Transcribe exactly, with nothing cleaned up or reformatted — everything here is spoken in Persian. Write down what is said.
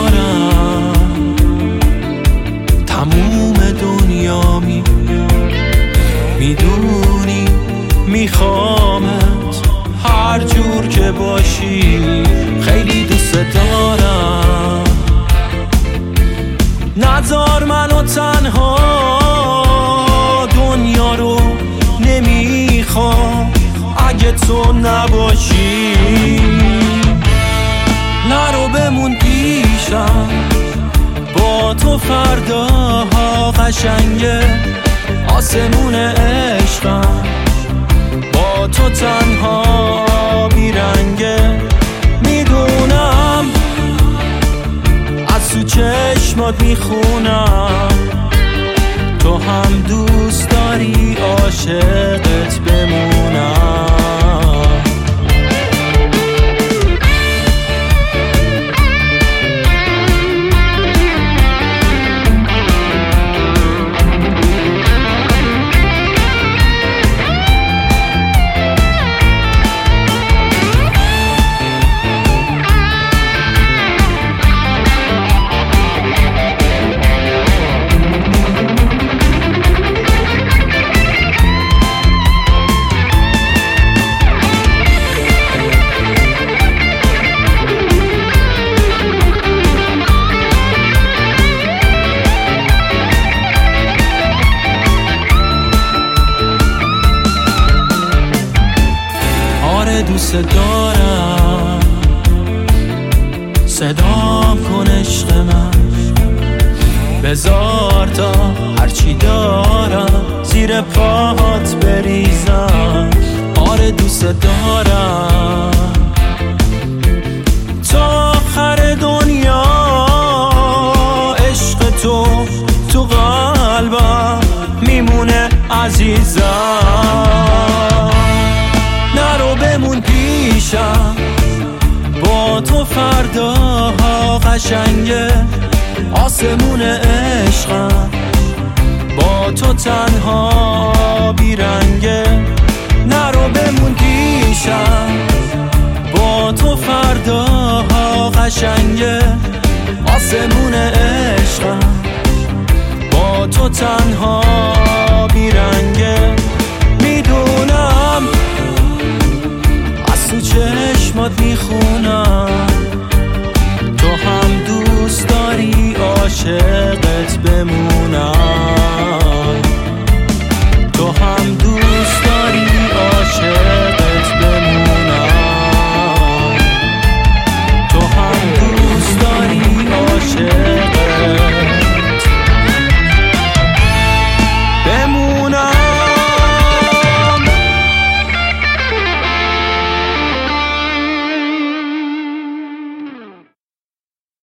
دارم، تموم دنیا می میدونی میخوامت هر جور که باشی، خیلی دوست دارم. نذار منو تنها، دنیا رو نمیخوام اگه تو نباشی. نرو بمون پیشم، با تو فرداها قشنگه، آسمون عشقم با تو تنها بیرنگه. میدونم از تو چشمات میخونم، تو هم دوست داری عاشقت بمونم. دوست دارم، صدام کن عشق من، بذار تا هرچی دارم زیر پاهات بریزم. آره دوست دارم، تا آخر دنیا عشق تو تو قلبم میمونه عزیزم. نرو بمون پیشم، با تو فرداها قشنگه، آسمون عشقم با تو تنها بیرنگه. نرو بمون پیشم، با تو فرداها قشنگه، آسمون عشقم با تو تنها بیرنگه. میدونم تو چشمات میخونم، تو هم دوست داری عاشقت بمونم، تو هم دوست